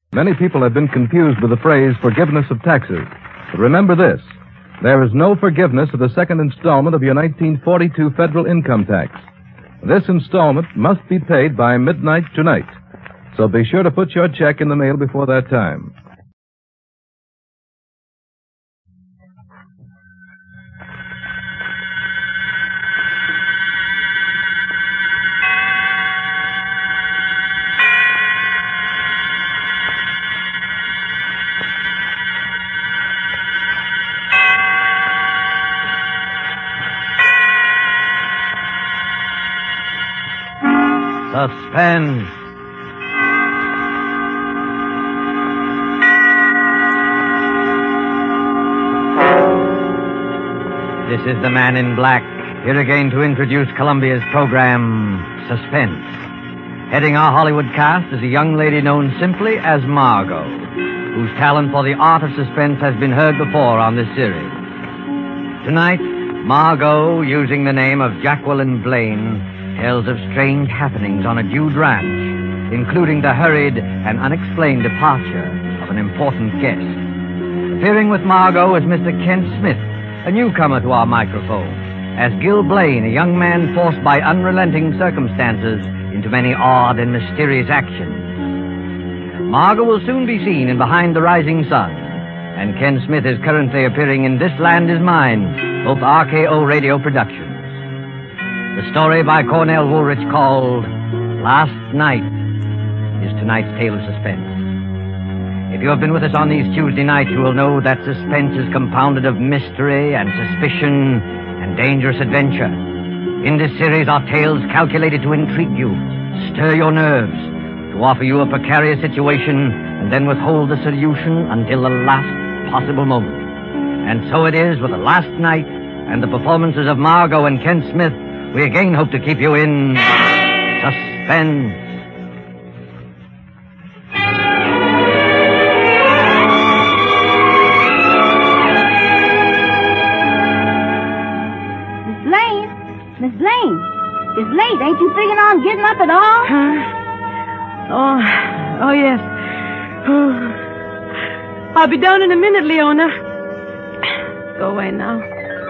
Many people have been confused with the phrase forgiveness of taxes. But remember this. There is no forgiveness of the second installment of your 1942 federal income tax. This installment must be paid by midnight tonight. So be sure to put your check in the mail before that time. Suspense. This is the Man in Black, here again to introduce Columbia's program, Suspense. Heading our Hollywood cast is a young lady known simply as Margot, whose talent for the art of suspense has been heard before on this series. Tonight, Margot, using the name of Jacqueline Blaine, tells of strange happenings on a Jude ranch, including the hurried and unexplained departure of an important guest. Appearing with Margot is Mr. Kent Smith, a newcomer to our microphone, as Gil Blaine, a young man forced by unrelenting circumstances into many odd and mysterious actions. Margot will soon be seen in Behind the Rising Sun, and Ken Smith is currently appearing in This Land Is Mine, both RKO radio productions. The story by Cornell Woolrich called Last Night is tonight's tale of suspense. If you have been with us on these Tuesday nights, you will know that suspense is compounded of mystery and suspicion and dangerous adventure. In this series are tales calculated to intrigue you, stir your nerves, to offer you a precarious situation, and then withhold the solution until the last possible moment. And so it is with The Last Night and the performances of Margot and Kent Smith. We again hope to keep you in suspense. Miss Blaine, it's late. Ain't you figuring on getting up at all? Oh, yes. Oh. I'll be down in a minute, Leona. Go away now.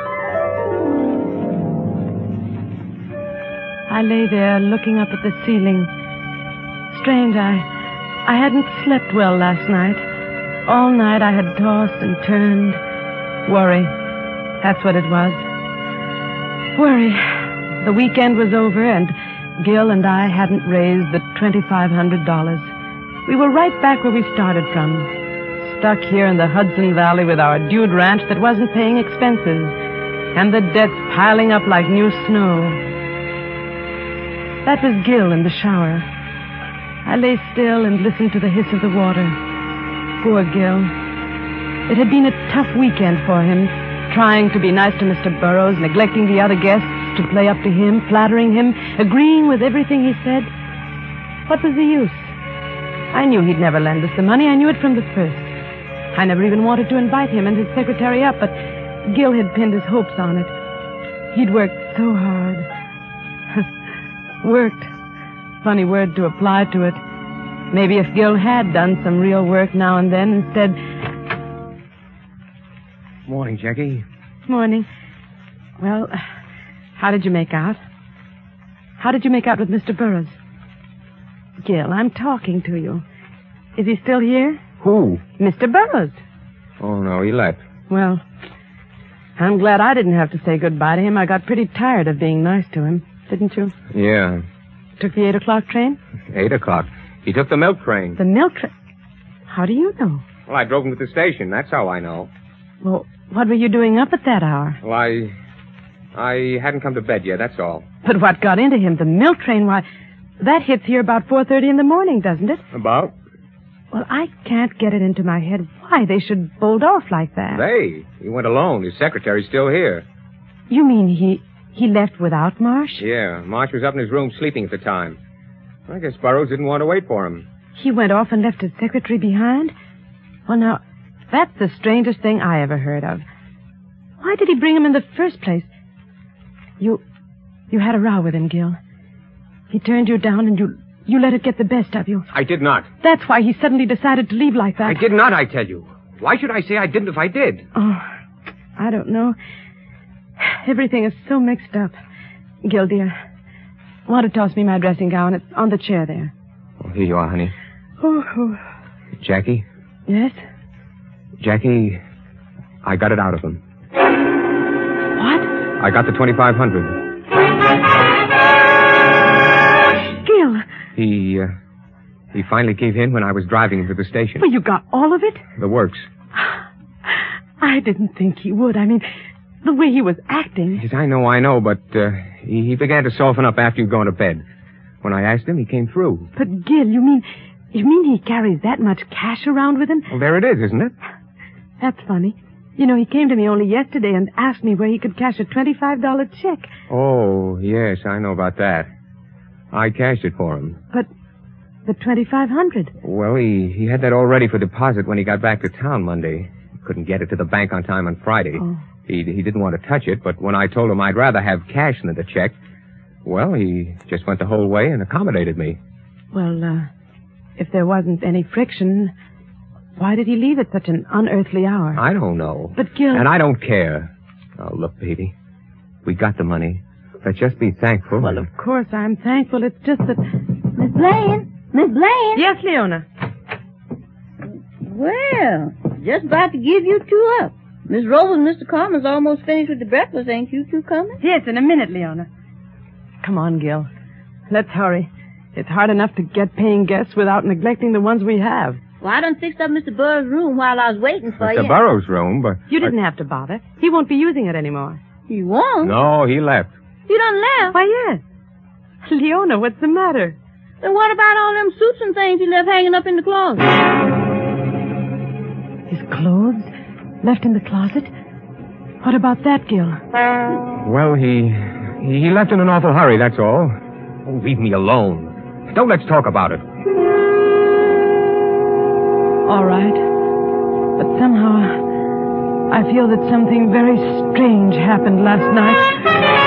I lay there looking up at the ceiling. Strange, I hadn't slept well last night. All night I had tossed and turned. Worry. That's what it was. Worry. The weekend was over, and Gil and I hadn't raised the $2,500. We were right back where we started from. Stuck here in the Hudson Valley with our dude ranch that wasn't paying expenses, and the debts piling up like new snow. That was Gil in the shower. I lay still and listened to the hiss of the water. Poor Gil. It had been a tough weekend for him, trying to be nice to Mr. Burroughs, neglecting the other guests to play up to him, flattering him, agreeing with everything he said. What was the use? I knew he'd never lend us the money. I knew it from the first. I never even wanted to invite him and his secretary up, but Gil had pinned his hopes on it. He'd worked so hard. Worked. Funny word to apply to it. Maybe if Gil had done some real work now and then instead... Morning, Jackie. Morning. Well, how did you make out? How did you make out with Mr. Burroughs? Gil, I'm talking to you. Is he still here? Who? Mr. Burroughs. Oh, no, he left. Well, I'm glad I didn't have to say goodbye to him. I got pretty tired of being nice to him, didn't you? Yeah. Took the 8 o'clock train? 8 o'clock. He took the milk train. The milk train? How do you know? Well, I drove him to the station. That's how I know. Well, what were you doing up at that hour? Well, I hadn't come to bed yet, that's all. But what got into him? The milk train, why, that hits here about 4:30 in the morning, doesn't it? About? Well, I can't get it into my head why they should bolt off like that. He went alone. His secretary's still here. You mean he left without Marsh? Yeah, Marsh was up in his room sleeping at the time. I guess Burroughs didn't want to wait for him. He went off and left his secretary behind? Well, now, that's the strangest thing I ever heard of. Why did he bring him in the first place? You had a row with him, Gil. He turned you down and you You let it get the best of you. I did not. That's why he suddenly decided to leave like that. I did not, I tell you. Why should I say I didn't if I did? Oh, I don't know. Everything is so mixed up. Gil, dear, want to toss me my dressing gown? It's on the chair there. Oh, here you are, honey. Oh. Jackie? Yes? Jackie, I got it out of him. What? I got the $2,500. Gil! He finally gave in when I was driving him to the station. Well, you got all of it? The works. I didn't think he would. I mean, the way he was acting. Yes, I know, but he began to soften up after you'd gone to bed. When I asked him, he came through. But, Gil, you mean he carries that much cash around with him? Well, there it is, isn't it? That's funny. You know, he came to me only yesterday and asked me where he could cash a $25 check. Oh, yes, I know about that. I cashed it for him. But the $2,500. Well, he had that all ready for deposit when he got back to town Monday. He couldn't get it to the bank on time on Friday. Oh. He didn't want to touch it, but when I told him I'd rather have cash than the check, well, he just went the whole way and accommodated me. Well, if there wasn't any friction, why did he leave at such an unearthly hour? I don't know. But, Gil... And I don't care. Oh, look, baby. We got the money. Let's just be thankful. Well, of course I'm thankful. It's just that... Miss Blaine? Miss Blaine? Yes, Leona. Well, just about to give you two up. Miss Rose and Mr. Carmen's almost finished with the breakfast. Ain't you two coming? Yes, in a minute, Leona. Come on, Gil. Let's hurry. It's hard enough to get paying guests without neglecting the ones we have. Well, I done fixed up Mr. Burroughs' room while I was waiting for you. Mr. Burroughs' room, but... You didn't have to bother. He won't be using it anymore. You won't? No, he left. You done left? Why, yes. Leona, what's the matter? Then what about all them suits and things he left hanging up in the closet? His clothes? Left in the closet? What about that, Gil? Well, he left in an awful hurry, that's all. Oh, leave me alone. Don't let's talk about it. All right. But somehow, I feel that something very strange happened last night.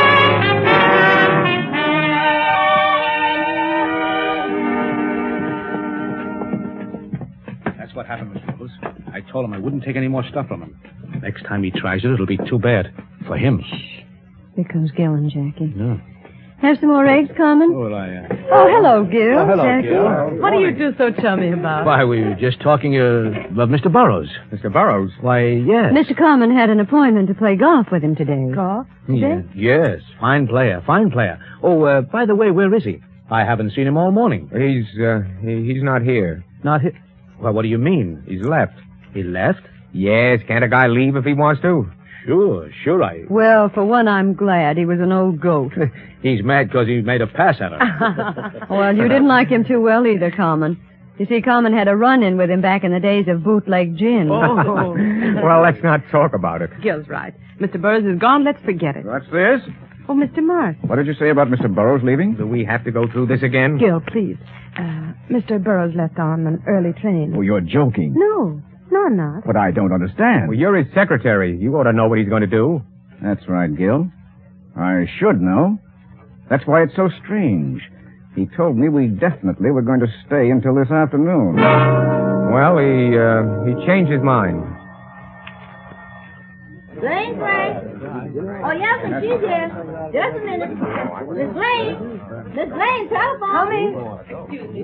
That's what happened, Mr. Nichols. I told him I wouldn't take any more stuff from him. Next time he tries it, it'll be too bad. For him. Here comes Gil and Jackie. No. Have some more eggs, Carmen? Oh, Oh, hello, Gil. Oh, hello, Jackie. Gil. What do you do so chummy about? Why, we were just talking of Mr. Burroughs. Mr. Burroughs? Why, yes. Mr. Carmen had an appointment to play golf with him today. Golf? Yeah, yes, fine player. Oh, by the way, where is he? I haven't seen him all morning. He's not here. Not here? Well, what do you mean? He's left. He left? Yes, can't a guy leave if he wants to? Sure, I... Well, for one, I'm glad he was an old goat. He's mad because he made a pass at her. Well, you didn't like him too well either, Carmen. You see, Carmen had a run-in with him back in the days of bootleg gin. Oh. Well, let's not talk about it. Gil's right. Mr. Burroughs is gone. Let's forget it. What's this? Oh, Mr. Mars. What did you say about Mr. Burroughs leaving? Do we have to go through this again? Gil, please. Mr. Burroughs left on an early train. Oh, you're joking. No, I'm not. But I don't understand. Well, you're his secretary. You ought to know what he's going to do. That's right, Gil. I should know. That's why it's so strange. He told me we definitely were going to stay until this afternoon. Well, he changed his mind. Blaine's right. Oh, yes, and she's here. Just a minute. Miss Blaine. Miss Blaine, telephone.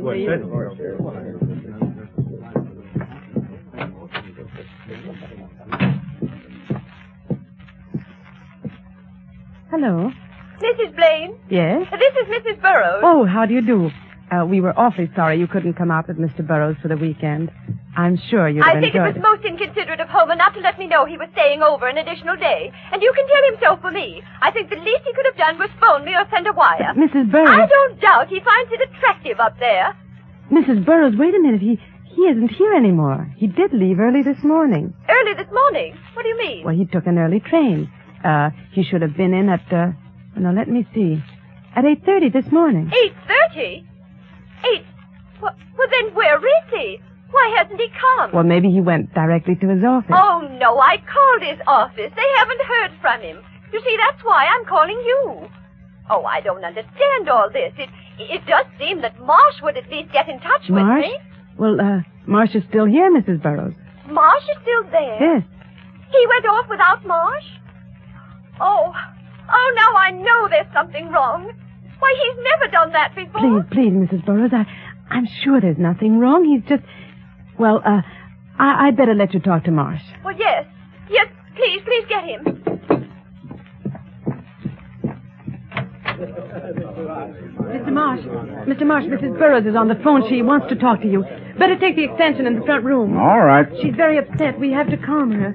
Hello. Mrs. Blaine, Yes? this is Mrs. Burroughs. Oh, how do you do? We were awfully sorry you couldn't come out with Mr. Burroughs for the weekend. I'm sure you'd have I think it enjoyed was most inconsiderate of Homer not to let me know he was staying over an additional day. And you can tell him so for me. I think the least he could have done was phone me or send a wire. Mrs. Burroughs. I don't doubt he finds it attractive up there. Mrs. Burroughs, wait a minute. He isn't here anymore. He did leave early this morning. Early this morning? What do you mean? Well, he took an early train. He should have been in at, no, let me see. At 8:30 this morning. 8:30? Well, then where is he? Why hasn't he come? Well, maybe he went directly to his office. Oh, no, I called his office. They haven't heard from him. You see, that's why I'm calling you. Oh, I don't understand all this. It does seem that Marsh would at least get in touch with Marsh? me. Well, Marsh is still here, Mrs. Burroughs. Marsh is still there? Yes. He went off without Marsh? Oh, now I know there's something wrong. Why, he's never done that before. Please, Mrs. Burroughs, I'm sure there's nothing wrong. He's just... Well, I'd better let you talk to Marsh. Well, yes. Yes, please get him. Mr. Marsh, Mrs. Burroughs is on the phone. She wants to talk to you. Better take the extension in the front room. All right. She's very upset. We have to calm her.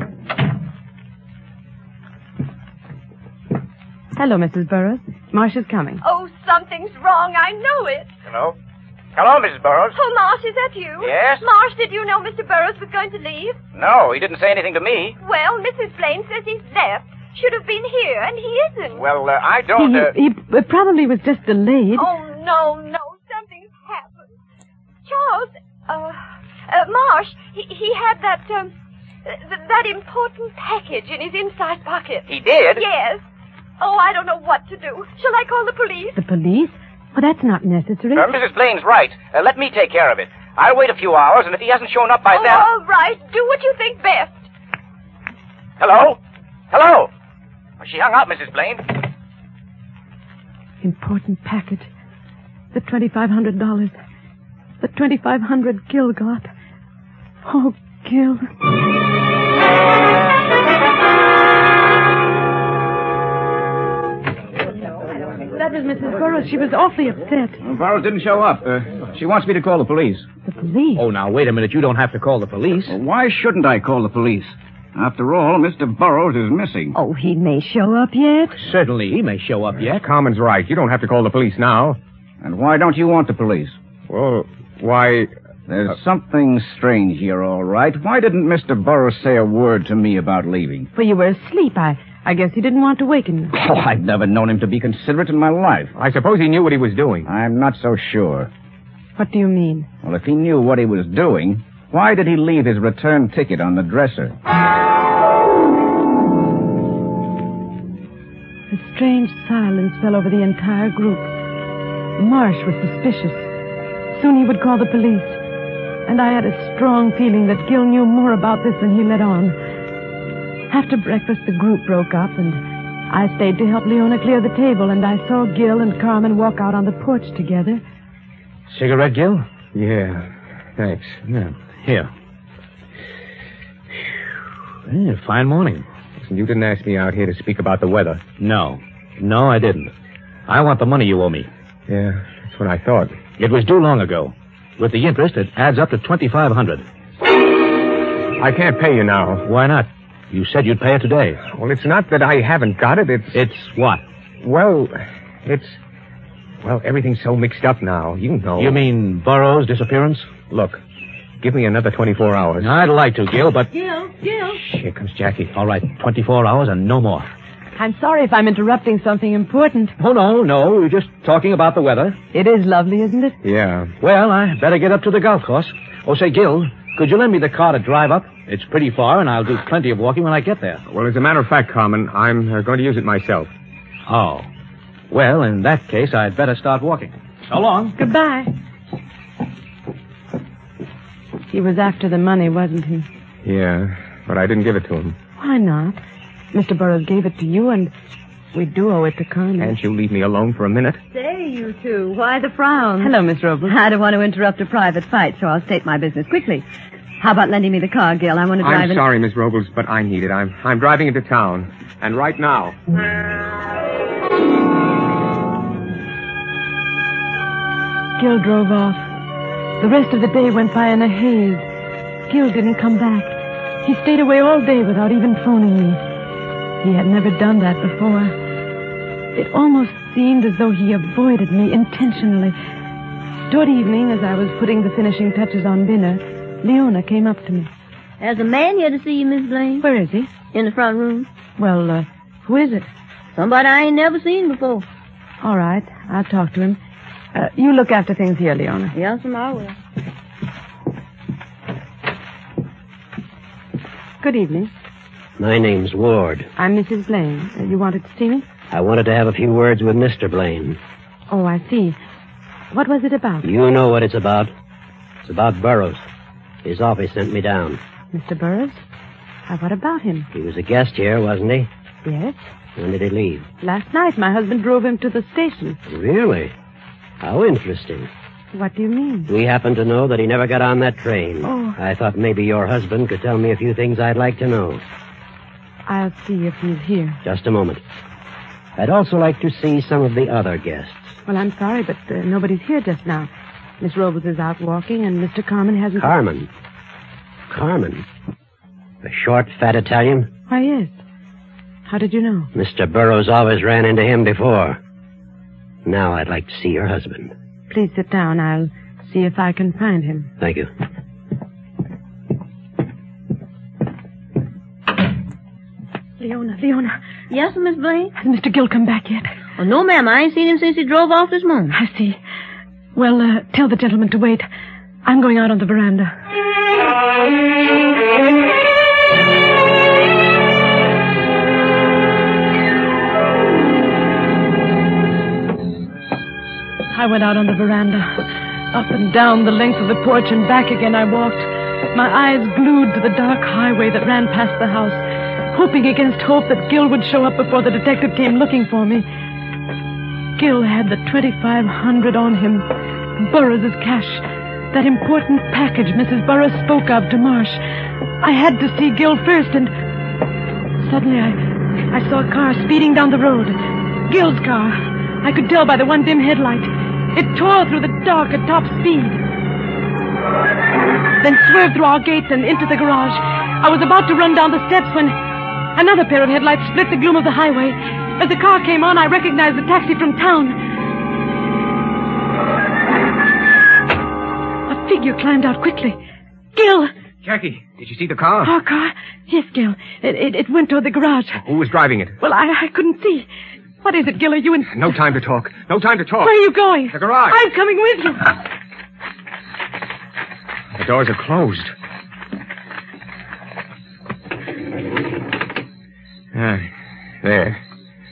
Hello, Mrs. Burroughs. Marsh is coming. Oh, something's wrong. I know it. Hello? Hello, Mrs. Burroughs. Oh, Marsh, is that you? Yes? Marsh, did you know Mr. Burroughs was going to leave? No, he didn't say anything to me. Well, Mrs. Blaine says he's left. Should have been here, and he isn't. Well, I don't... He probably was just delayed. Oh, no. Something's happened. Charles, Marsh, he had that important package in his inside pocket. He did? Yes. Oh, I don't know what to do. Shall I call the police? The police? Well, that's not necessary. Mrs. Blaine's right. Let me take care of it. I'll wait a few hours, and if he hasn't shown up by then... All right. Do what you think best. Hello? Well, she hung up, Mrs. Blaine. Important package. The $2,500. The $2,500 Gil got. Oh, Gil. That was Mrs. Burroughs. She was awfully upset. Well, Burroughs didn't show up. She wants me to call the police. The police? Oh, now, wait a minute. You don't have to call the police. Well, why shouldn't I call the police? After all, Mr. Burroughs is missing. Oh, he may show up yet. Certainly, he may show up yet. Carmen's right. You don't have to call the police now. And why don't you want the police? Well, why... There's something strange here, all right. Why didn't Mr. Burroughs say a word to me about leaving? Well, you were asleep. I guess he didn't want to waken you. Oh, I've never known him to be considerate in my life. I suppose he knew what he was doing. I'm not so sure. What do you mean? Well, if he knew what he was doing, why did he leave his return ticket on the dresser? A strange silence fell over the entire group. Marsh was suspicious. Soon he would call the police. And I had a strong feeling that Gil knew more about this than he let on. After breakfast, the group broke up, and I stayed to help Leona clear the table, and I saw Gil and Carmen walk out on the porch together. Cigarette, Gil? Yeah, thanks. Yeah. Here. Fine morning. Listen, you didn't ask me out here to speak about the weather. No, I didn't. I want the money you owe me. Yeah, that's what I thought. It was due long ago. With the interest, it adds up to $2,500. I can't pay you now. Why not? You said you'd pay it today. Well, it's not that I haven't got it. It's what? Well, everything's so mixed up now. You know. You mean Burroughs' disappearance? Look, give me another 24 hours. I'd like to, Gil, but... Gil! Shh, here comes Jackie. All right, 24 hours and no more. I'm sorry if I'm interrupting something important. Oh, no. We're just talking about the weather. It is lovely, isn't it? Yeah. Well, I better get up to the golf course. Oh, say, Gil, could you lend me the car to drive up? It's pretty far, and I'll do plenty of walking when I get there. Well, as a matter of fact, Carmen, I'm going to use it myself. Oh. Well, in that case, I'd better start walking. So long. Goodbye. He was after the money, wasn't he? Yeah, but I didn't give it to him. Why not? Mr. Burroughs gave it to you, and we do owe it to Carmen. Can't you leave me alone for a minute? Say, you two, why the frown? Hello, Miss Robles. I don't want to interrupt a private fight, so I'll state my business quickly. How about lending me the car, Gil? I want to drive I'm sorry, Miss Robles, but I need it. I'm driving into town, and right now. Gil drove off. The rest of the day went by in a haze. Gil didn't come back. He stayed away all day without even phoning me. He had never done that before. It almost seemed as though he avoided me intentionally. Toward evening, as I was putting the finishing touches on dinner, Leona came up to me. There's a man here to see you, Miss Blaine. Where is he? In the front room. Well, who is it? Somebody I ain't never seen before. All right, I'll talk to him. You look after things here, Leona. Yes, ma'am, I will. Good evening. My name's Ward. I'm Mrs. Blaine. You wanted to see me? I wanted to have a few words with Mr. Blaine. Oh, I see. What was it about? You know what it's about. It's about Burroughs. His office sent me down. Mr. Burroughs? What about him? He was a guest here, wasn't he? Yes. When did he leave? Last night. My husband drove him to the station. Really? How interesting. What do you mean? We happen to know that he never got on that train. Oh. I thought maybe your husband could tell me a few things I'd like to know. I'll see if he's here. Just a moment. I'd also like to see some of the other guests. Well, I'm sorry, but nobody's here just now. Miss Robles is out walking, and Mr. Carmen hasn't... Carmen? Carmen? The short, fat Italian? Why, yes. How did you know? Mr. Burroughs always ran into him before. Now I'd like to see your husband. Please sit down. I'll see if I can find him. Thank you. Leona. Yes, Miss Blaine? Has Mr. Gill come back yet? Oh, no, ma'am. I ain't seen him since he drove off this morning. I see. Well, tell the gentleman to wait. I'm going out on the veranda. I went out on the veranda. Up and down the length of the porch and back again I walked, my eyes glued to the dark highway that ran past the house, hoping against hope that Gill would show up before the detective came looking for me. Gill had the $2,500 on him, Burroughs' cash, that important package Mrs. Burroughs spoke of to Marsh. I had to see Gill first, and suddenly I saw a car speeding down the road. Gill's car. I could tell by the one dim headlight. It tore through the dark at top speed, then swerved through our gates and into the garage. I was about to run down the steps when another pair of headlights split the gloom of the highway. As the car came on, I recognized the taxi from town. A figure climbed out quickly. Gill! Jackie, did you see the car? Our car? Yes, Gill. It went toward the garage. Who was driving it? Well, I couldn't see. What is it, Gill? Are you in... No time to talk. No time to talk. Where are you going? The garage. I'm coming with you. The doors are closed. There.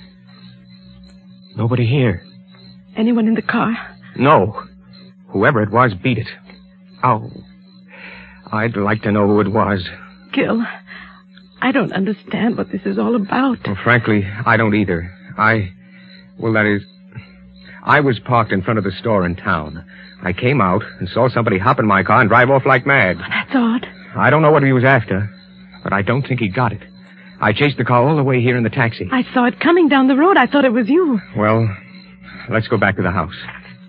Nobody here. Anyone in the car? No. Whoever it was beat it. Oh. I'd like to know who it was. Gill, I don't understand what this is all about. Well, frankly, I don't either. I was parked in front of the store in town. I came out and saw somebody hop in my car and drive off like mad. Oh, that's odd. I don't know what he was after, but I don't think he got it. I chased the car all the way here in the taxi. I saw it coming down the road. I thought it was you. Well, let's go back to the house.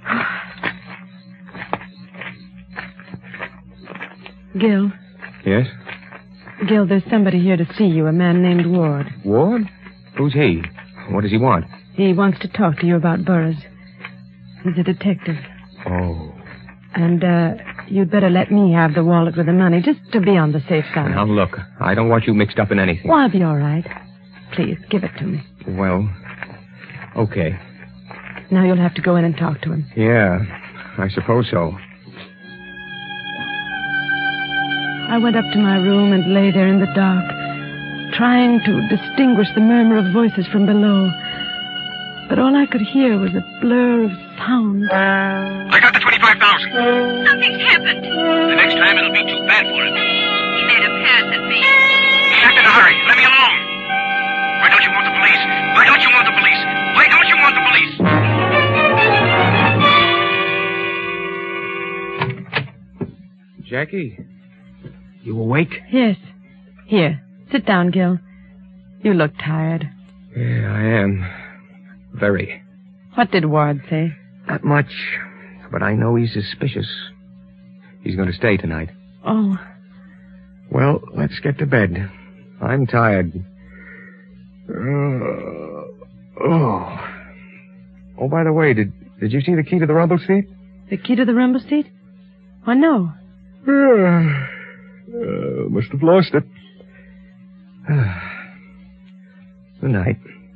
Gill. Yes? Gill, there's somebody here to see you, a man named Ward. Ward? Who's he? What does he want? He wants to talk to you about Burroughs. He's a detective. Oh. And, you'd better let me have the wallet with the money, just to be on the safe side. Now, look, I don't want you mixed up in anything. Well, I'll be all right. Please, give it to me. Well, okay. Now you'll have to go in and talk to him. Yeah, I suppose so. I went up to my room and lay there in the dark, trying to distinguish the murmur of voices from below. But all I could hear was a blur of sound. I got the $25,000. Something's happened. The next time it'll be too bad for him. He made a pass at me. He acted in a hurry. Let me alone. Why don't you want the police? Why don't you want the police? Why don't you want the police? Jackie, you awake? Yes. Here, sit down, Gill. You look tired. Yeah, I am. Very. What did Ward say? Not much, but I know he's suspicious. He's going to stay tonight. Oh. Well, let's get to bed. I'm tired. Oh, by the way, did you see the key to the rumble seat? The key to the rumble seat? Oh, no. Must have lost it. Good night.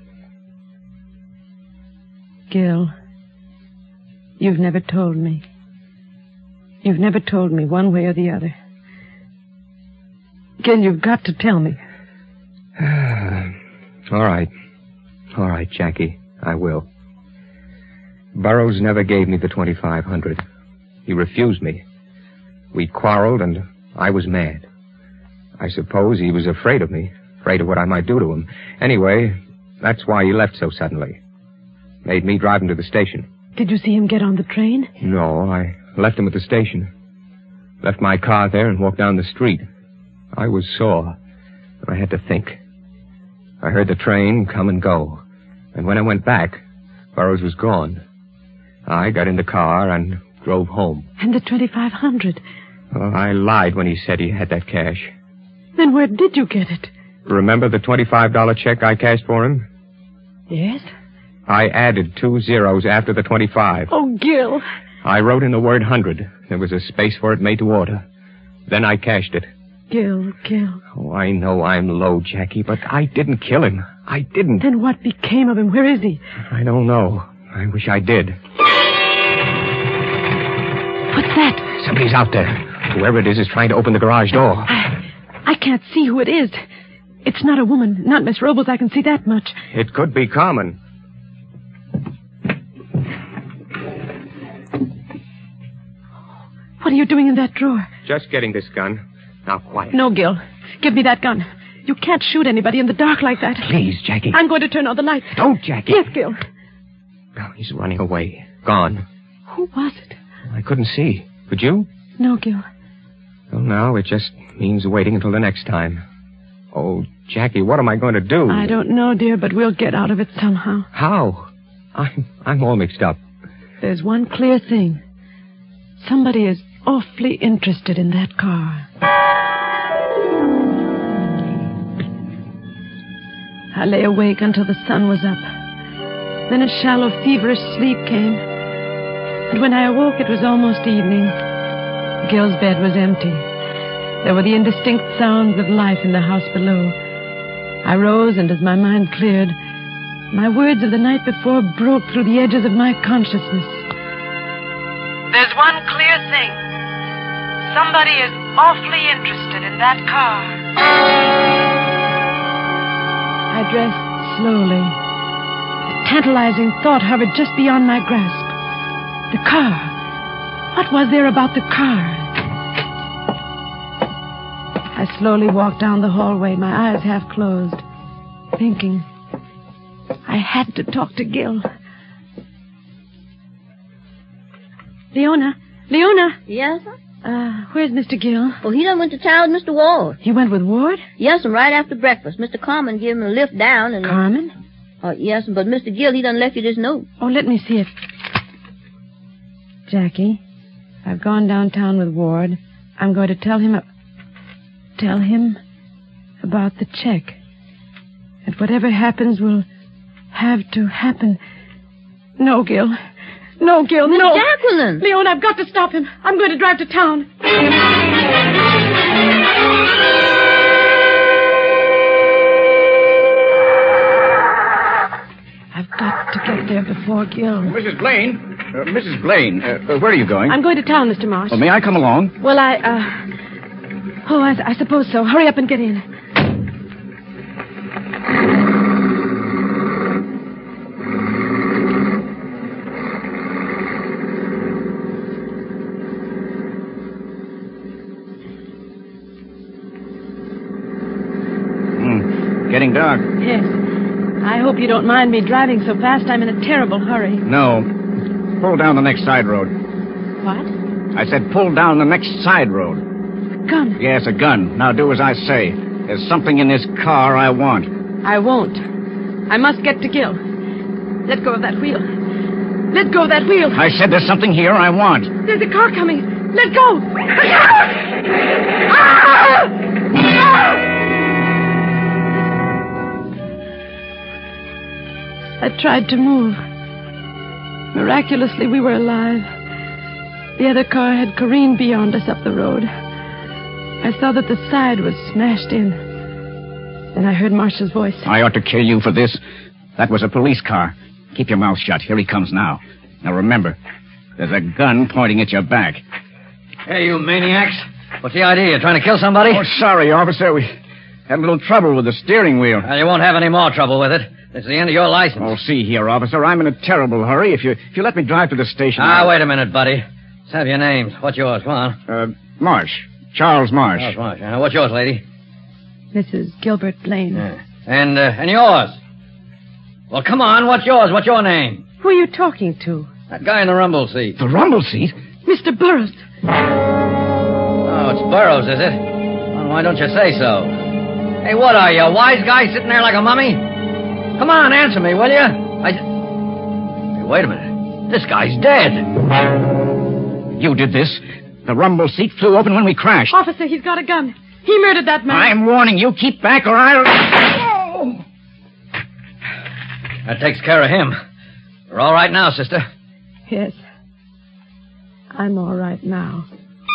Gill, you've never told me. You've never told me one way or the other. Gill, you've got to tell me. All right. All right, Jackie, I will. Burroughs never gave me the $2,500. He refused me. We quarreled, and I was mad. I suppose he was afraid of me, afraid of what I might do to him. Anyway, that's why he left so suddenly. Made me drive him to the station. Did you see him get on the train? No, I left him at the station. Left my car there and walked down the street. I was sore. I had to think. I heard the train come and go. And when I went back, Burroughs was gone. I got in the car and drove home. And the $2,500? Oh, I lied when he said he had that cash. Then where did you get it? Remember the $25 check I cashed for him? Yes. I added 2 zeros after the 25. Oh, Gil. I wrote in the word 100. There was a space for it made to order. Then I cashed it. Gil. Oh, I know I'm low, Jackie, but I didn't kill him. I didn't. Then what became of him? Where is he? I don't know. I wish I did. What's that? Somebody's out there. Whoever it is trying to open the garage door. I can't see who it is. It's not a woman. Not Miss Robles. I can see that much. It could be Carmen. What are you doing in that drawer? Just getting this gun. Now, quiet. No, Gil. Give me that gun. You can't shoot anybody in the dark like that. Please, Jackie. I'm going to turn on the lights. Don't, Jackie. Yes, Gil. No, he's running away. Gone. Who was it? I couldn't see. Could you? No, Gil. Well, now it just means waiting until the next time. Oh, Jackie, what am I going to do? I don't know, dear, but we'll get out of it somehow. How? I'm all mixed up. There's one clear thing. Somebody is awfully interested in that car. I lay awake until the sun was up. Then a shallow, feverish sleep came. And when I awoke, it was almost evening. Gil's bed was empty. There were the indistinct sounds of life in the house below. I rose, and as my mind cleared, my words of the night before broke through the edges of my consciousness. There's one clear thing. Somebody is awfully interested in that car. I dressed slowly. A tantalizing thought hovered just beyond my grasp. The car. What was there about the car? I slowly walked down the hallway, my eyes half closed, thinking. I had to talk to Gil. Leona? Yes, sir? Where's Mr. Gill? Oh, he done went to town with Mr. Ward. He went with Ward? Yes, and right after breakfast. Mr. Carmen gave him a lift down and... Carmen? Yes, but Mr. Gill, he done left you this note. Oh, let me see it. Jackie, I've gone downtown with Ward. I'm going to tell him about the check. And whatever happens will have to happen. No, Gil. No, Gil, Miss no. Jacqueline. Leon, I've got to stop him. I'm going to drive to town. I've got to get there before Gil. Mrs. Blaine. Mrs. Blaine, where are you going? I'm going to town, Mr. Marsh. Well, may I come along? Well, I suppose so. Hurry up and get in. Getting dark. Yes. I hope you don't mind me driving so fast. I'm in a terrible hurry. No. Pull down the next side road. What? I said pull down the next side road. A gun? Yes, a gun. Now do as I say. There's something in this car I want. I won't. I must get to Gil. Let go of that wheel. Let go of that wheel. I said there's something here I want. There's a car coming. Let go. I tried to move. Miraculously, we were alive. The other car had careened beyond us up the road. I saw that the side was smashed in. Then I heard Marshall's voice. I ought to kill you for this. That was a police car. Keep your mouth shut. Here he comes now. Now remember, there's a gun pointing at your back. Hey, you maniacs. What's the idea? You trying to kill somebody? Oh, sorry, officer. We had a little trouble with the steering wheel. Well, you won't have any more trouble with it. It's the end of your license. Oh, see here, officer. I'm in a terrible hurry. If you let me drive to the station... Wait a minute, buddy. Let's have your names. What's yours? Come on. Marsh. Charles Marsh. Charles Marsh. What's yours, lady? Mrs. Gilbert Blaine. Yeah. And yours? Well, come on. What's yours? What's your name? Who are you talking to? That guy in the rumble seat. The rumble seat? Mr. Burroughs. Oh, it's Burroughs, is it? Well, why don't you say so? Hey, what are you, a wise guy sitting there like a mummy? Come on, answer me, will you? Hey, wait a minute. This guy's dead. You did this. The rumble seat flew open when we crashed. Officer, he's got a gun. He murdered that man. I'm warning you. Keep back or I'll... Oh! That takes care of him. You're all right now, sister? Yes. I'm all right now.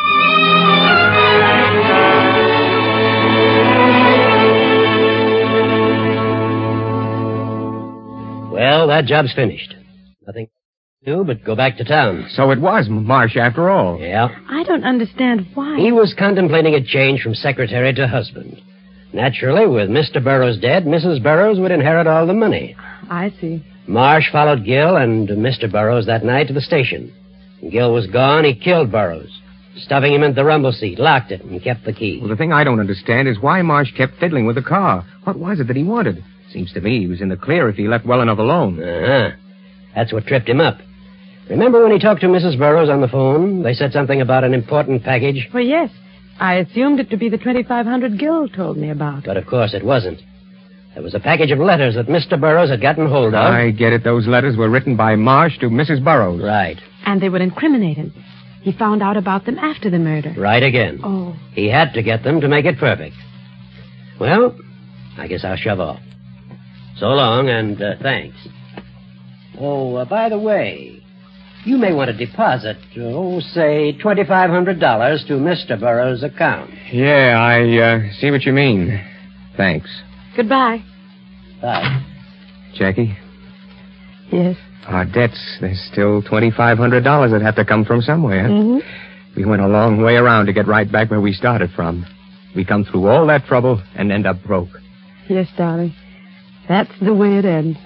Well, that job's finished. Nothing to do but go back to town. So it was Marsh after all. Yeah. I don't understand why. He was contemplating a change from secretary to husband. Naturally, with Mr. Burroughs dead, Mrs. Burroughs would inherit all the money. I see. Marsh followed Gil and Mr. Burroughs that night to the station. When Gil was gone, he killed Burroughs, stuffing him into the rumble seat, locked it, and kept the key. Well, the thing I don't understand is why Marsh kept fiddling with the car. What was it that he wanted? Seems to me he was in the clear if he left well enough alone. Uh-huh. That's what tripped him up. Remember when he talked to Mrs. Burroughs on the phone? They said something about an important package? Well, yes. I assumed it to be the 2,500 Gil told me about. But, of course, it wasn't. There was a package of letters that Mr. Burroughs had gotten hold of. I get it. Those letters were written by Marsh to Mrs. Burroughs. Right. And they would incriminate him. He found out about them after the murder. Right again. Oh. He had to get them to make it perfect. Well, I guess I'll shove off. So long, and thanks. Oh, by the way, you may want to deposit, say, $2,500 to Mr. Burroughs' account. Yeah, I see what you mean. Thanks. Goodbye. Bye. Jackie? Yes? Our debts, there's still $2,500 that have to come from somewhere. Mm-hmm. We went a long way around to get right back where we started from. We come through all that trouble and end up broke. Yes, darling. That's the way it ends.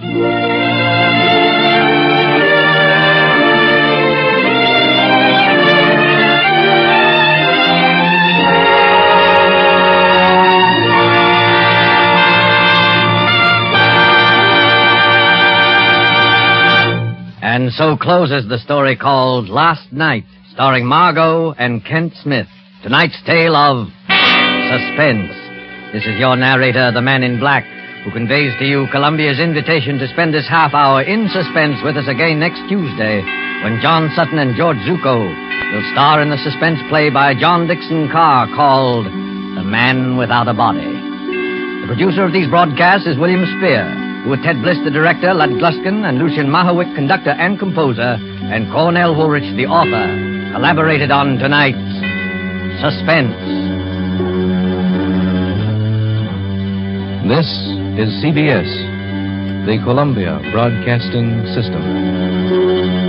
And so closes the story called Last Night, starring Margot and Kent Smith. Tonight's tale of suspense. This is your narrator, the Man in Black, who conveys to you Columbia's invitation to spend this half hour in suspense with us again next Tuesday, when John Sutton and George Zucco will star in the suspense play by John Dixon Carr called The Man Without a Body. The producer of these broadcasts is William Spear, who with Ted Bliss, the director, Lud Gluskin, and Lucien Mahowick, conductor and composer, and Cornell Woolrich, the author, collaborated on tonight's Suspense. This is CBS, the Columbia Broadcasting System.